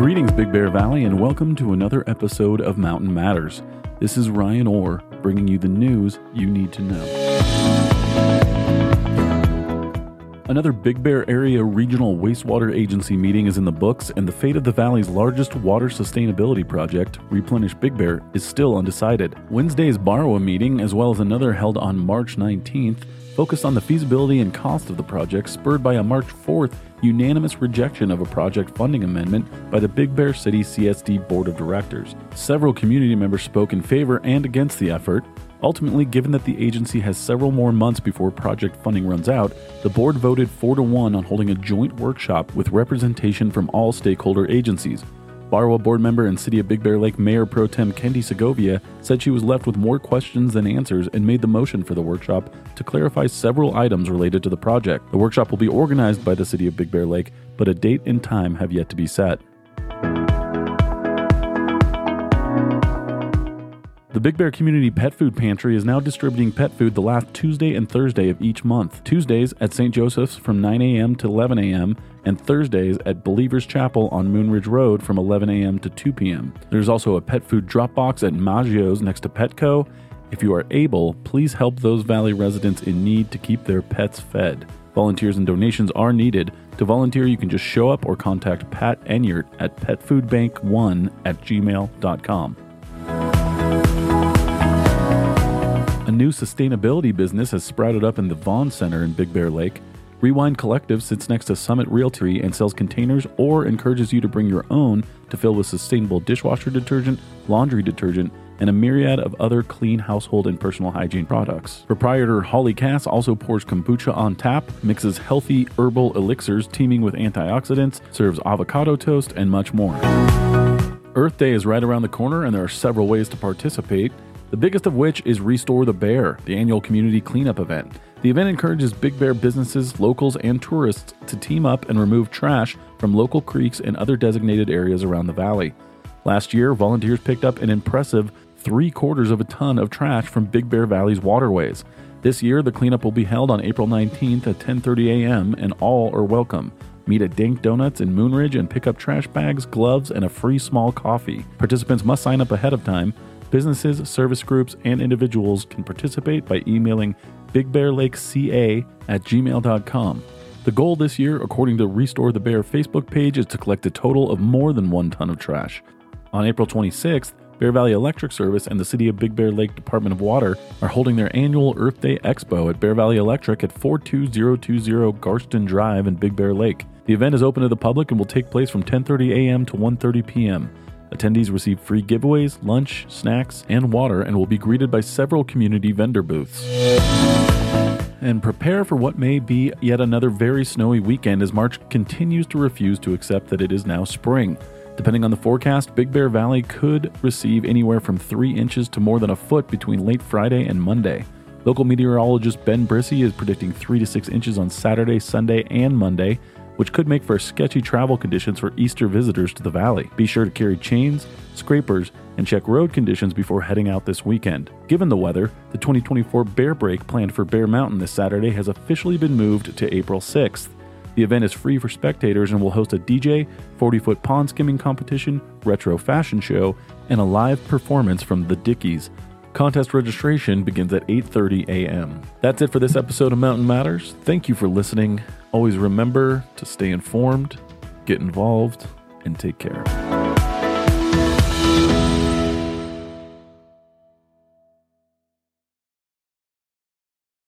Greetings, Big Bear Valley, and welcome to another episode of Mountain Matters. This is Ryan Orr, bringing you the news you need to know. Another Big Bear Area Regional Wastewater Agency meeting is in the books, and the fate of the valley's largest water sustainability project, Replenish Big Bear, is still undecided. Wednesday's BARWA meeting, as well as another held on March 19th, focused on the feasibility and cost of the project, spurred by a March 4th unanimous rejection of a project funding amendment by the Big Bear City CSD Board of Directors. Several community members spoke in favor and against the effort. Ultimately, given that the agency has several more months before project funding runs out, the board voted 4-1 on holding a joint workshop with representation from all stakeholder agencies. BARWA board member and City of Big Bear Lake Mayor Pro Tem Kendi Segovia said she was left with more questions than answers and made the motion for the workshop to clarify several items related to the project. The workshop will be organized by the City of Big Bear Lake, but a date and time have yet to be set. The Big Bear Community Pet Food Pantry is now distributing pet food the last Tuesday and Thursday of each month. Tuesdays at St. Joseph's from 9 a.m. to 11 a.m. and Thursdays at Believers Chapel on Moonridge Road from 11 a.m. to 2 p.m. There's also a pet food drop box at Maggio's next to Petco. If you are able, please help those valley residents in need to keep their pets fed. Volunteers and donations are needed. To volunteer, you can just show up or contact Pat Enyart at petfoodbank1@gmail.com. A new sustainability business has sprouted up in the Vaughn Center in Big Bear Lake. Rewind Collective sits next to Summit Realty and sells containers or encourages you to bring your own to fill with sustainable dishwasher detergent, laundry detergent, and a myriad of other clean household and personal hygiene products. Proprietor Holly Cass also pours kombucha on tap, mixes healthy herbal elixirs teeming with antioxidants, serves avocado toast, and much more. Earth Day is right around the corner, and there are several ways to participate. The biggest of which is Restore the Bear, the annual community cleanup event. The event encourages Big Bear businesses, locals, and tourists to team up and remove trash from local creeks and other designated areas around the valley. Last year, volunteers picked up an impressive 3/4 of a ton of trash from Big Bear Valley's waterways. This year, the cleanup will be held on April 19th at 10:30 a.m., and all are welcome. Meet at Dank Donuts in Moonridge and pick up trash bags, gloves, and a free small coffee. Participants must sign up ahead of time. Businesses, service groups, and individuals can participate by emailing bigbearlakeca@gmail.com. The goal this year, according to Restore the Bear Facebook page, is to collect a total of more than 1 ton of trash. On April 26th, Bear Valley Electric Service and the City of Big Bear Lake Department of Water are holding their annual Earth Day Expo at Bear Valley Electric at 42020 Garston Drive in Big Bear Lake. The event is open to the public and will take place from 10:30 a.m. to 1:30 p.m. Attendees receive free giveaways, lunch, snacks, and water, and will be greeted by several community vendor booths. And prepare for what may be yet another very snowy weekend as March continues to refuse to accept that it is now spring. Depending on the forecast, Big Bear Valley could receive anywhere from 3 inches to more than a foot between late Friday and Monday. Local meteorologist Ben Brissy is predicting 3 to 6 inches on Saturday, Sunday, and Monday, which could make for sketchy travel conditions for Easter visitors to the valley. Be sure to carry chains, scrapers, and check road conditions before heading out this weekend. Given the weather, the 2024 Bear Break planned for Bear Mountain this Saturday has officially been moved to April 6th. The event is free for spectators and will host a DJ, 40-foot pond skimming competition, retro fashion show, and a live performance from the Dickies. Contest registration begins at 8:30 a.m. That's it for this episode of Mountain Matters. Thank you for listening. Always remember to stay informed, get involved, and take care.